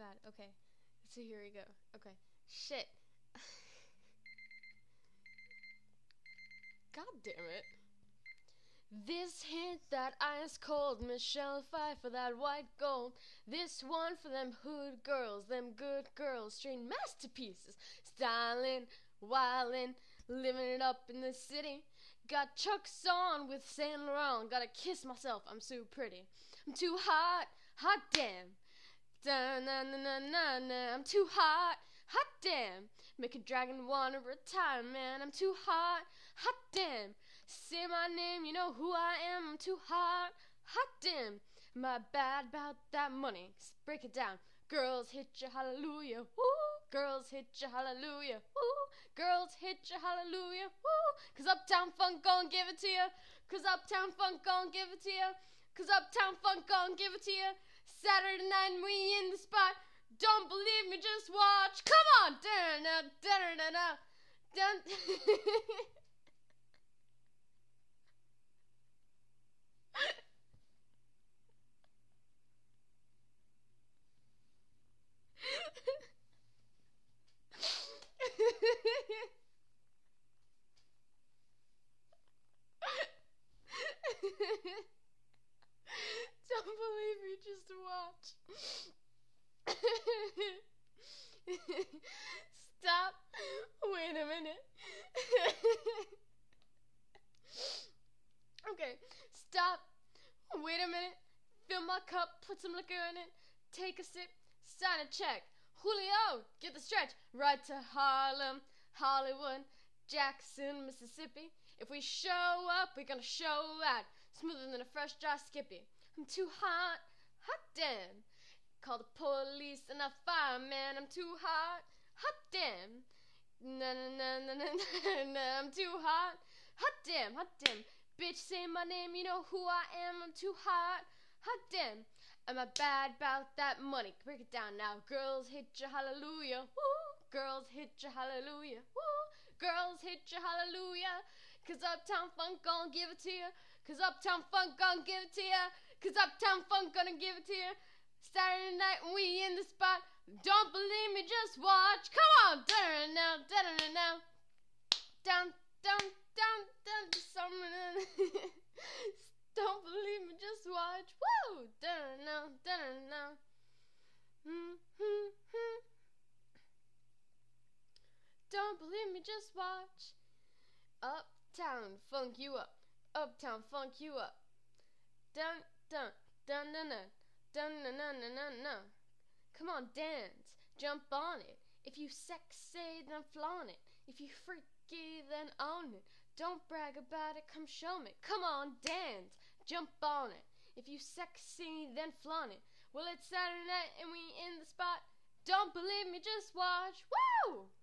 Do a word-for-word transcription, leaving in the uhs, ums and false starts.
god. Okay. So here we go. Okay. Shit. God damn it. This hit, that ice cold Michelle Pfeiffer, that white gold. This one for them hood girls, them good girls, straight masterpieces. Styling, wildin', living it up in the city. Got Chucks on with Saint Laurent. Gotta kiss myself, I'm so pretty. I'm too hot, hot damn. Da na na na na na. I'm too hot, hot damn. Make a dragon wanna retire, man. I'm too hot, hot damn. Say my name, you know who I am. I'm too hot, hot damn. Am I bad about that money? Break it down. Girls hit you hallelujah, woo. Girls hit you hallelujah, woo. Girls hit you hallelujah, woo. Cause Uptown Funk gon' give it to you. Cause Uptown Funk gon' give it to you. Cause Uptown Funk gon' give it to you. Saturday night and we in the spot. Don't believe me, just watch. Come on. Da-da-da, da-da-da-da. Dun. Don't believe me, just watch. Stop. Wait a minute. Okay, stop. Wait a minute. Fill my cup, put some liquor in it. Take a sip, sign a check. Julio, get the stretch. Right to Harlem, Hollywood, Jackson, Mississippi. If we show up, we're gonna show out. Smoother than a fresh dry Skippy. I'm too hot, hot damn. Call the police and a fireman. I'm too hot, hot damn. Na na na na na na na. I'm too hot, hot damn, hot damn. Bitch, say my name, you know who I am. I'm too hot, hot damn. Am I bad about that money? Break it down now. Girls hit you hallelujah, woo. Girls hit you hallelujah, woo. Girls hit you hallelujah. Cause Uptown Funk gon' give it to you. Cause Uptown Funk gon' give it to you. Cause Uptown Funk gonna give it to you. Saturday night when we in the spot. Don't believe me, just watch. Come on. Down now, down now. Down, down, down, down to summer. Don't believe me, just watch. Woo! Down now, down now. Hmm, hmm, hmm. Don't believe me, just watch. Uptown Funk you up. Uptown Funk you up. Dun, dun, dun, dun, dun. Dun, dun, dun, dun, dun, dun. Come on, dance. Jump on it. If you sexy, then flaunt it. If you freaky, then own it. Don't brag about it, come show me. Come on, dance. Jump on it. If you sexy, then flaunt it. Well, it's Saturday night and we in the spot. Don't believe me, just watch. Woo!